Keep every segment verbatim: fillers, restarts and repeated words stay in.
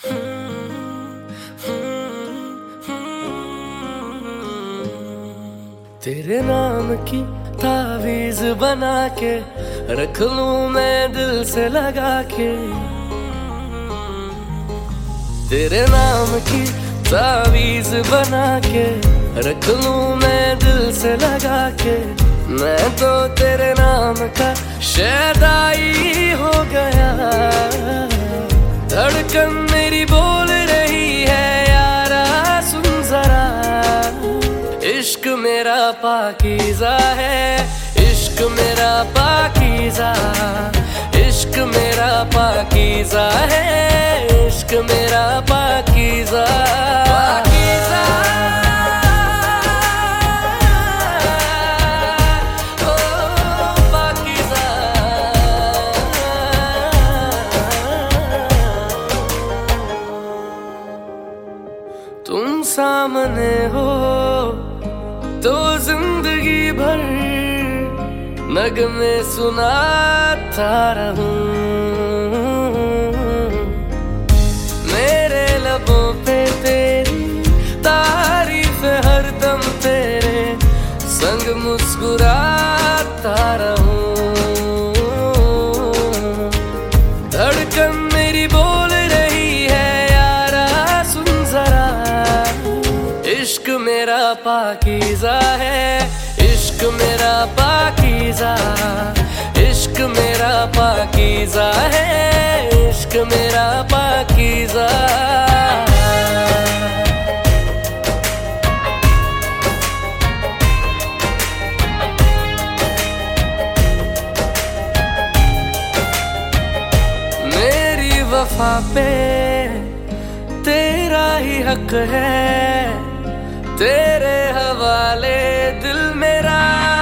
तेरे नाम की तावीज बना के रख लूं मैं दिल से लगा के। तेरे नाम की तावीज बना के रख लूं मैं दिल से लगा के। मैं तो तेरे नाम का शैदाई हो गया। धड़कन मेरी बोल रही है यारा सुन जरा। इश्क मेरा पाकीज़ा है, इश्क मेरा पाकीज़ा, इश्क मेरा पाकीज़ा है, इश्क मेरा पाकीज़ा पाकीज़ा। ओ पाकीज़ा। तुम सामने हो तो जिंदगी भर नगमे सुनाता रहूं। मेरे लबों पे तेरी तारीफ हरदम तेरे संग मुस्कुराता रहूं। धड़कन मेरी बोल रही है यारा सुन जरा। इश्क मेरा पाकीज़ा है, इश्क मेरा पाकीज़ा, इश्क मेरा पाकीज़ा है, इश्क मेरा पाकीज़ा। मेरी वफा पे तेरा ही हक है, तेरे हवाले दिल मेरा।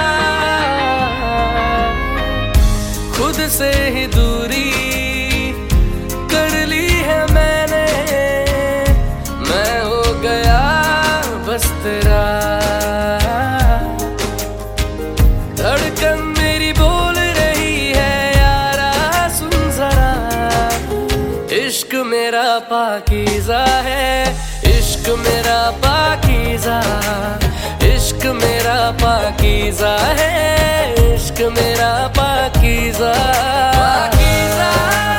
खुद से ही दूरी कर ली है मैंने, मैं हो गया बस तेरा। धड़कन मेरी बोल रही है यारा सुन जरा। इश्क मेरा पाकीज़ा है, इश्क मेरा पाकीज़ा, इश्क मेरा पाकीज़ा है, इश्क मेरा पाकीज़ा पाकीज़ा।